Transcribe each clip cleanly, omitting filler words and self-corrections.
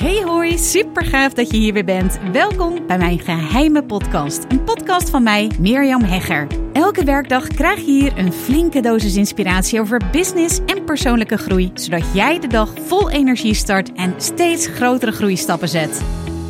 Hey hoi, super gaaf dat je hier weer bent. Welkom bij mijn geheime podcast. Een podcast van mij, Mirjam Hegger. Elke werkdag krijg je hier een flinke dosis inspiratie over business en persoonlijke groei. Zodat jij de dag vol energie start en steeds grotere groeistappen zet.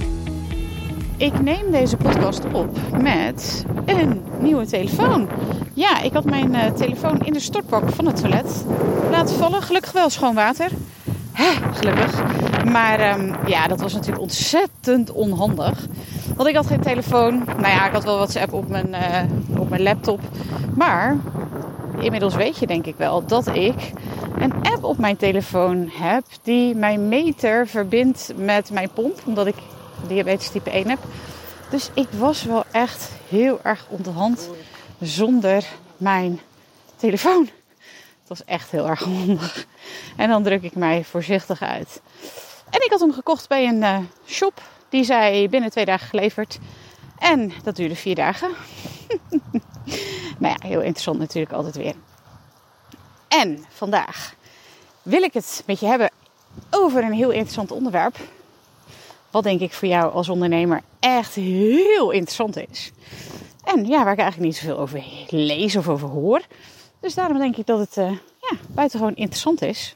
Ik neem deze podcast op met een nieuwe telefoon. Ja, ik had mijn telefoon in de stortbak van het toilet laten vallen. Gelukkig wel schoon water. Gelukkig. Maar dat was natuurlijk ontzettend onhandig. Want ik had geen telefoon. Nou ja, ik had wel WhatsApp op mijn laptop. Maar inmiddels weet je denk ik wel dat ik een app op mijn telefoon heb die mijn meter verbindt met mijn pomp. Omdat ik diabetes type 1 heb. Dus ik was wel echt heel erg onderhand zonder mijn telefoon. Het was echt heel erg handig. En dan druk ik mij voorzichtig uit. En ik had hem gekocht bij een shop. Die zei binnen 2 dagen geleverd. En dat duurde 4 dagen. Nou ja, heel interessant natuurlijk altijd weer. En vandaag wil ik het met je hebben over een heel interessant onderwerp. Wat denk ik voor jou als ondernemer echt heel interessant is. En ja, waar ik eigenlijk niet zoveel over lees of over hoor. Dus daarom denk ik dat het buitengewoon interessant is.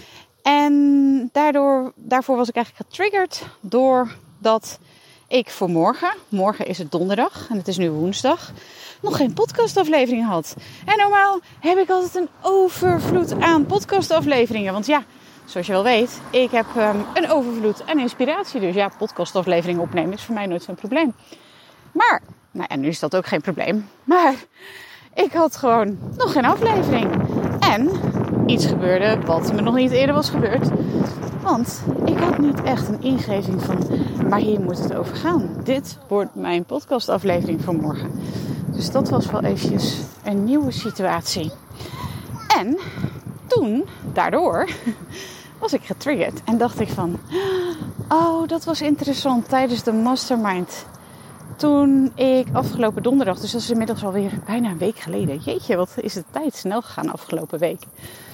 En daarvoor was ik eigenlijk getriggerd doordat ik voor morgen is het donderdag en het is nu woensdag, nog geen podcastaflevering had. En normaal heb ik altijd een overvloed aan podcastafleveringen. Want ja, zoals je wel weet, ik heb een overvloed aan inspiratie. Dus ja, podcastafleveringen opnemen is voor mij nooit zo'n probleem. Maar, nu is dat ook geen probleem. Maar ik had gewoon nog geen aflevering. En iets gebeurde wat me nog niet eerder was gebeurd. Want ik had niet echt een ingeving van, maar hier moet het over gaan. Dit wordt mijn podcastaflevering voor morgen. Dus dat was wel eventjes een nieuwe situatie. En toen, daardoor, was ik getriggerd. En dacht ik van, oh, dat was interessant tijdens de mastermind. Toen ik afgelopen donderdag, dus dat is inmiddels alweer bijna een week geleden. Jeetje, wat is de tijd snel gegaan afgelopen week.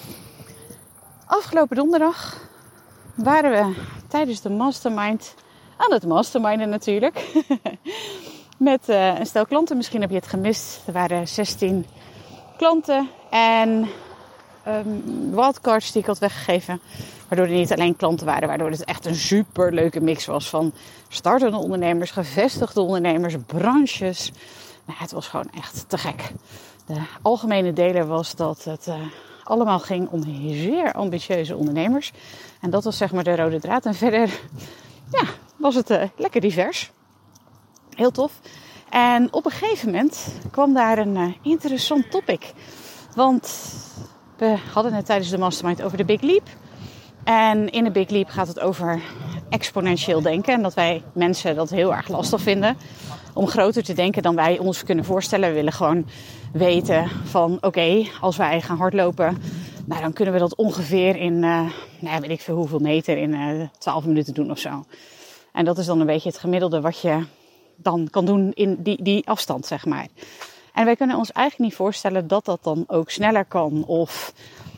Afgelopen donderdag waren we tijdens de mastermind aan het masterminden natuurlijk. Met een stel klanten, misschien heb je het gemist. Er waren 16 klanten en wildcards die ik had weggegeven. Waardoor er niet alleen klanten waren, waardoor het echt een super leuke mix was van startende ondernemers, gevestigde ondernemers, branches. Nou, het was gewoon echt te gek. De algemene deler was dat het allemaal ging om zeer ambitieuze ondernemers. En dat was zeg maar de rode draad. En verder was het lekker divers. Heel tof. En op een gegeven moment kwam daar een interessant topic. Want we hadden het tijdens de mastermind over de Big Leap. En in de Big Leap gaat het over exponentieel denken. En dat wij mensen dat heel erg lastig vinden om groter te denken dan wij ons kunnen voorstellen. We willen gewoon weten van oké, als wij gaan hardlopen, dan kunnen we dat ongeveer in, weet ik veel hoeveel meter in 12 minuten doen of zo. En dat is dan een beetje het gemiddelde wat je dan kan doen in die afstand, zeg maar. En wij kunnen ons eigenlijk niet voorstellen dat dat dan ook sneller kan of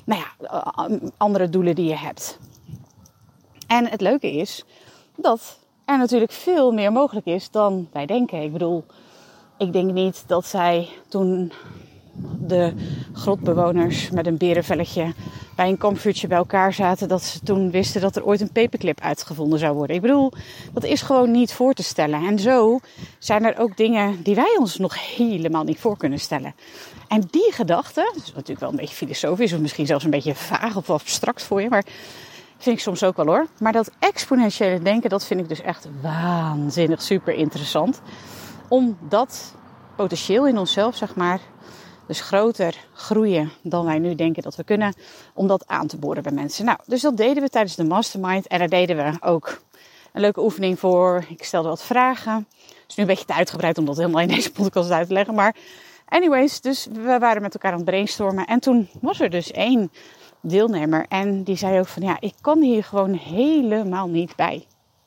andere doelen die je hebt. En het leuke is dat er natuurlijk veel meer mogelijk is dan wij denken. Ik bedoel, ik denk niet dat zij toen de grotbewoners met een berenvelletje bij een kampvuurtje bij elkaar zaten, dat ze toen wisten dat er ooit een paperclip uitgevonden zou worden. Ik bedoel, dat is gewoon niet voor te stellen. En zo zijn er ook dingen die wij ons nog helemaal niet voor kunnen stellen. En die gedachte, dat is natuurlijk wel een beetje filosofisch of misschien zelfs een beetje vaag of abstract voor je, maar vind ik soms ook wel hoor. Maar dat exponentiële denken, dat vind ik dus echt waanzinnig super interessant. Om dat potentieel in onszelf, zeg maar, dus groter groeien dan wij nu denken dat we kunnen, om dat aan te boren bij mensen. Nou, dus dat deden we tijdens de mastermind. En daar deden we ook een leuke oefening voor. Ik stelde wat vragen. Het is nu een beetje te uitgebreid om dat helemaal in deze podcast uit te leggen. Maar anyways, dus we waren met elkaar aan het brainstormen. En toen was er dus 1 deelnemer. En die zei ook van ik kan hier gewoon helemaal niet bij.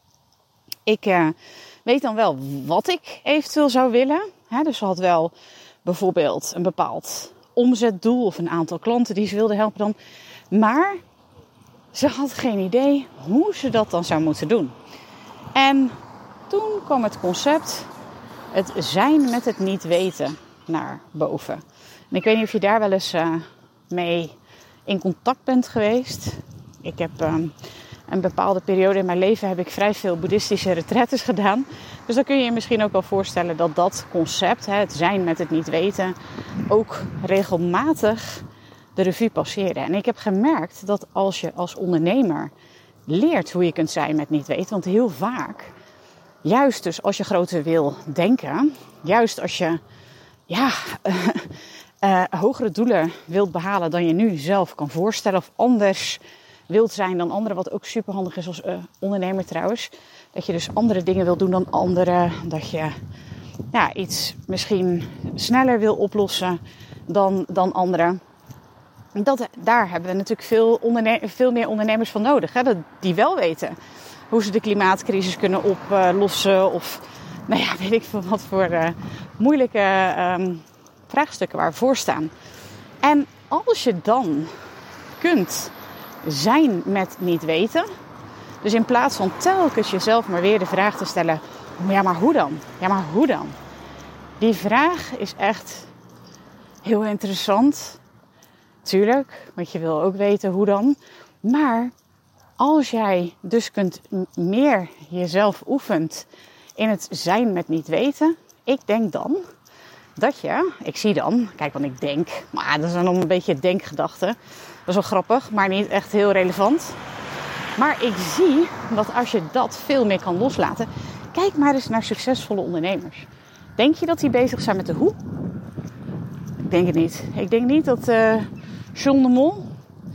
Ik weet dan wel wat ik eventueel zou willen. Dus ze had wel bijvoorbeeld een bepaald omzetdoel of een aantal klanten die ze wilden helpen dan. Maar ze had geen idee hoe ze dat dan zou moeten doen. En toen kwam het concept, het zijn met het niet weten, naar boven. En ik weet niet of je daar wel eens mee in contact bent geweest. Ik heb een bepaalde periode in mijn leven heb ik vrij veel boeddhistische retraites gedaan. Dus dan kun je je misschien ook wel voorstellen dat dat concept, het zijn met het niet weten, ook regelmatig de revue passeerde. En ik heb gemerkt dat als je als ondernemer leert hoe je kunt zijn met niet weten, want heel vaak, juist dus als je groter wil denken, juist als je hogere doelen wilt behalen dan je nu zelf kan voorstellen, of anders wilt zijn dan anderen, wat ook superhandig is als ondernemer trouwens. Dat je dus andere dingen wilt doen dan anderen. Dat je iets sneller wil oplossen dan anderen. Daar hebben we natuurlijk veel meer ondernemers van nodig. Hè? Die wel weten hoe ze de klimaatcrisis kunnen oplossen. Of weet ik veel wat voor moeilijke vraagstukken waar we voor staan. En als je dan kunt zijn met niet weten. Dus in plaats van telkens jezelf maar weer de vraag te stellen. Ja, maar hoe dan? Ja, maar hoe dan? Die vraag is echt heel interessant. Tuurlijk, want je wil ook weten hoe dan. Maar als jij dus meer jezelf oefent in het zijn met niet weten. Ik denk dan dat kijk wat ik denk. Maar dat is dan een beetje denkgedachte. Dat is wel grappig, maar niet echt heel relevant. Maar ik zie dat als je dat veel meer kan loslaten. Kijk maar eens naar succesvolle ondernemers. Denk je dat die bezig zijn met de hoe? Ik denk het niet. Ik denk niet dat John de Mol,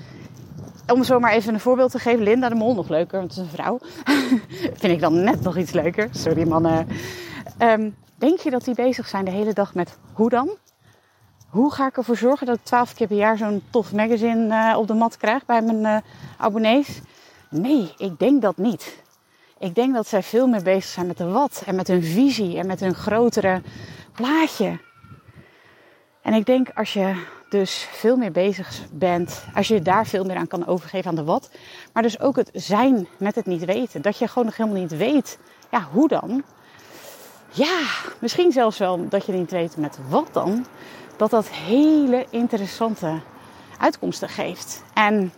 om zo maar even een voorbeeld te geven, Linda de Mol, nog leuker, want het is een vrouw. Vind ik dan net nog iets leuker. Sorry mannen. Denk je dat die bezig zijn de hele dag met hoe dan? Hoe ga ik ervoor zorgen dat ik 12 keer per jaar zo'n tof magazine op de mat krijg bij mijn abonnees? Nee, ik denk dat niet. Ik denk dat zij veel meer bezig zijn met de wat en met hun visie en met hun grotere plaatje. En ik denk als je dus veel meer bezig bent, als je daar veel meer aan kan overgeven aan de wat, maar dus ook het zijn met het niet weten. Dat je gewoon nog helemaal niet weet, hoe dan? Ja, misschien zelfs wel dat je niet weet met wat dan. Dat hele interessante uitkomsten geeft. En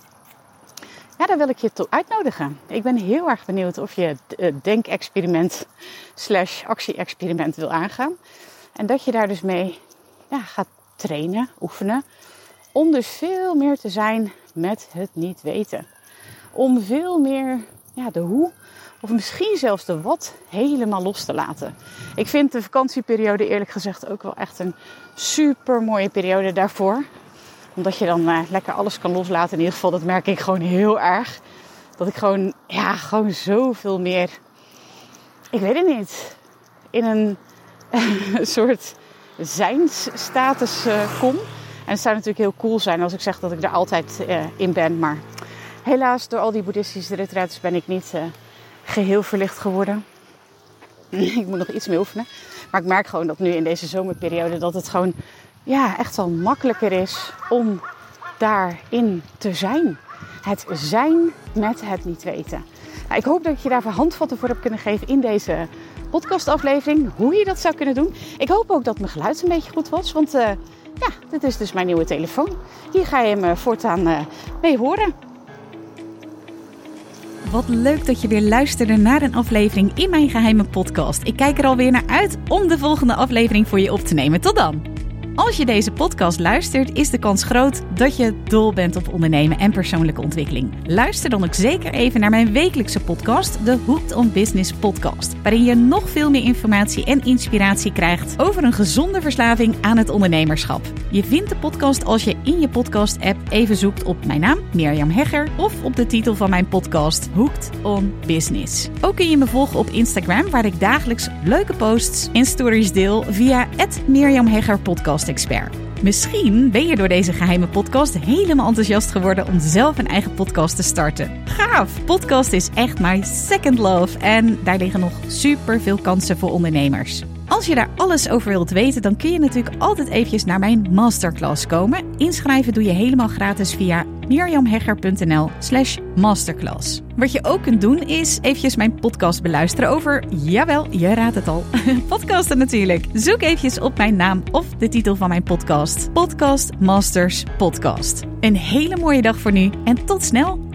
daar wil ik je toe uitnodigen. Ik ben heel erg benieuwd of je het denkexperiment / actie-experiment wil aangaan. En dat je daar dus mee gaat trainen, oefenen. Om dus veel meer te zijn met het niet weten. Om veel meer de hoe, of misschien zelfs de wat, helemaal los te laten. Ik vind de vakantieperiode eerlijk gezegd ook wel echt een super mooie periode daarvoor. Omdat je dan lekker alles kan loslaten. In ieder geval, dat merk ik gewoon heel erg. Dat ik gewoon zoveel meer, ik weet het niet, in een soort zijnsstatus kom. En het zou natuurlijk heel cool zijn als ik zeg dat ik er altijd in ben. Maar helaas, door al die boeddhistische retraites ben ik niet geheel verlicht geworden. Ik moet nog iets meer oefenen. Maar ik merk gewoon dat nu in deze zomerperiode dat het gewoon echt wel makkelijker is om daarin te zijn. Het zijn met het niet weten. Nou, ik hoop dat ik je daar handvatten voor heb kunnen geven in deze podcastaflevering. Hoe je dat zou kunnen doen. Ik hoop ook dat mijn geluid een beetje goed was. Want dit is dus mijn nieuwe telefoon. Hier ga je me voortaan mee horen. Wat leuk dat je weer luisterde naar een aflevering in mijn geheime podcast. Ik kijk er alweer naar uit om de volgende aflevering voor je op te nemen. Tot dan! Als je deze podcast luistert, is de kans groot dat je dol bent op ondernemen en persoonlijke ontwikkeling. Luister dan ook zeker even naar mijn wekelijkse podcast, de Hooked on Business podcast, waarin je nog veel meer informatie en inspiratie krijgt over een gezonde verslaving aan het ondernemerschap. Je vindt de podcast als je in je podcast-app even zoekt op mijn naam, Mirjam Hegger, of op de titel van mijn podcast, Hooked on Business. Ook kun je me volgen op Instagram, waar ik dagelijks leuke posts en stories deel via @MirjamHeggerPodcastExpert. Misschien ben je door deze geheime podcast helemaal enthousiast geworden om zelf een eigen podcast te starten. Gaaf! Podcast is echt my second love en daar liggen nog super veel kansen voor ondernemers. Als je daar alles over wilt weten, dan kun je natuurlijk altijd eventjes naar mijn masterclass komen. Inschrijven doe je helemaal gratis via miriamhegger.nl/masterclass. Wat je ook kunt doen is eventjes mijn podcast beluisteren over, jawel, je raadt het al, podcasten natuurlijk. Zoek eventjes op mijn naam of de titel van mijn podcast. Podcast Masters Podcast. Een hele mooie dag voor nu en tot snel.